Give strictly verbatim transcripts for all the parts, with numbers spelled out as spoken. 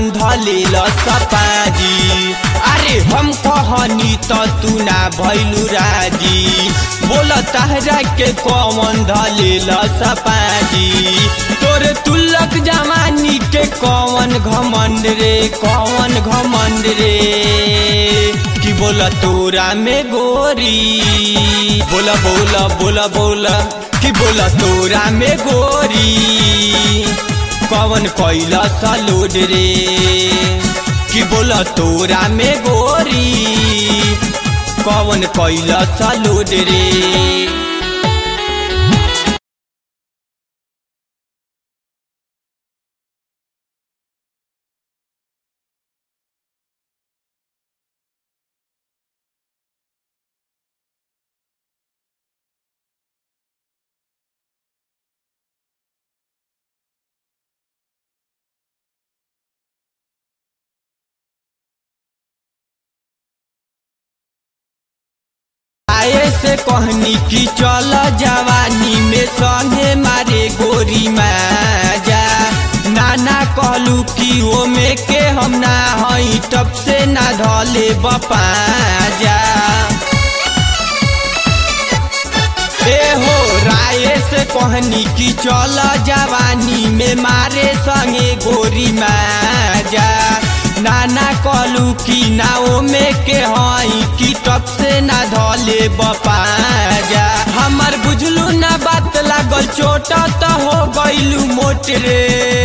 कौन धलेल सपाजी। अरे हम कहनी तो तू ना भैलू राजी, बोल तहरा के कौन धलेल सपाजी। तोरे तुल्लक जवानी के कौन घमंड रे, कौन घमंड रे, कि बोला तोरा में गोरी, बोला बोला बोला बोला कि बोला तोरा में गोरी कौन कैला सलोड रे, कि बोला तोरा में गोरी कौन कैला सलोड रे। से कहनी कि चल जवानी में संगे मारे गोरी माजा, नाना कहलू कि ओ में के हम ना हई तब से ना धले बपाजा। ए हो राय से कहनी कि चल जवानी में मारे संगे गोरी माजा, नाना कहलू कि नाओ में के हई कि तब से ना धले बपाजा। हमर बुझलू ना बात लागल चोट तो हो गईलू मोट रे,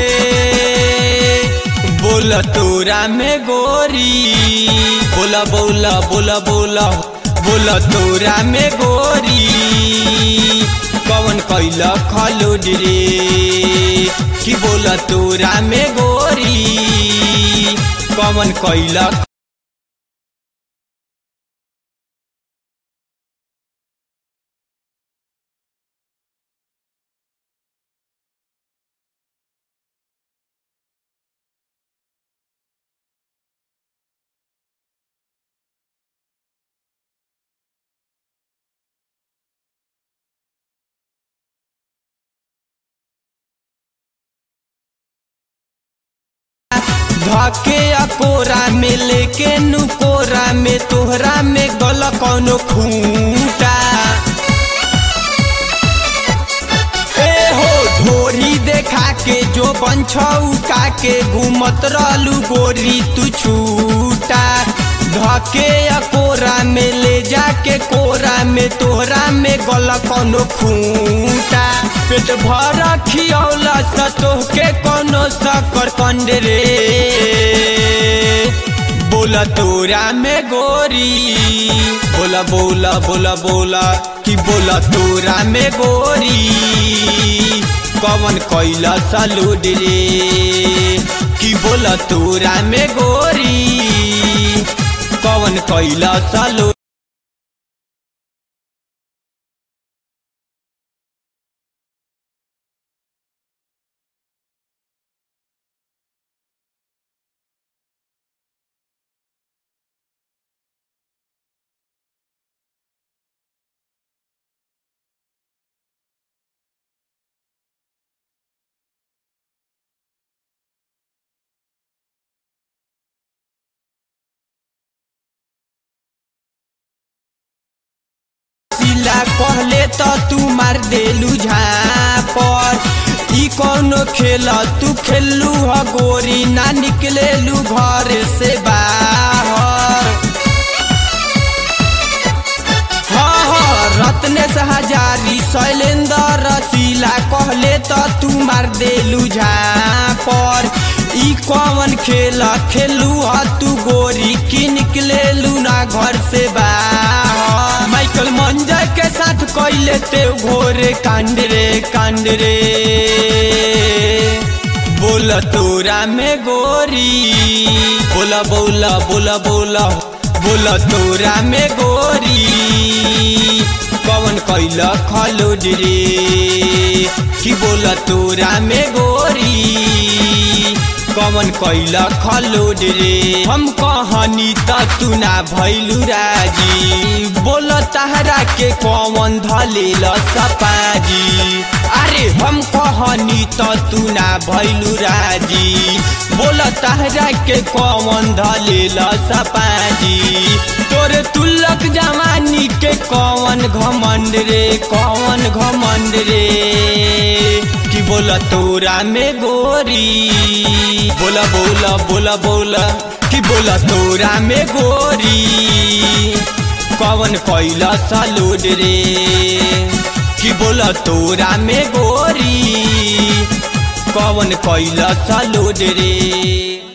बोल तोरा में गोरी, बोला बोला बोला बोला बोला तोरा में गोरी कौन कैला खलोड रे, कि बोला तोरा में गोरी कौन कैला। धके अकोरा में लेके नुकोरा में तोहरा में गल कौनो खूंटा। ए हो ढोरी देखा के जो बंछौका के घूमत रहलू गोरी तू छूटा। धके अकोरा में ले जाके कोरा में तोहरा में गल कौनो खूंटा। पेट भर खियौला सतोह के कोनो सकर कंड रे, बोला तोरा में गोरी, बोला बोला बोला बोला कि बोला तोरा में गोरी कौन कैला सलोड रे, कि बोला तोरा में गोरी कौन कैला सलोड। पहले तो तू मार देलू झापर, ई कौनो खेला तू खेलू ह गोरी ना निकलेलू घर से बाहर। हाँ हाँ रत्नेश हजारी शैलेंद्र रसीला कहले तो तू मार देलू झापर, ई कौन खेला खेलू ह तू गोरी की निकलेलू ना घर से बाहर। माइकल मंजर के साथ कैले ते घोरे कांड रे कांड रे, बोला तोरा में गोरी, बोला बोला बोला बोला बोला तोरा में गोरी कौन कैला खलोड रे, कि बोला तोरा में गोरी कौन कैला खलोड रे। हम कहनी त तू ना भैलू राजी, बोल तहरा के कौन धलेल सपाजी। अरे हम कहनी त तू ना भैलू राजी, बोला तहरा के कौन धलेला सपाजी तोरे तुलक जवानी के कौन घमंड रे कौन घमंड रे कि बोला तोरा में गोरी बोला बोला बोला बोला कि बोला तोरा में गोरी कौन कैला सलोड रे कि बोला तोरा में गोरी कौन कैला सलोड रे।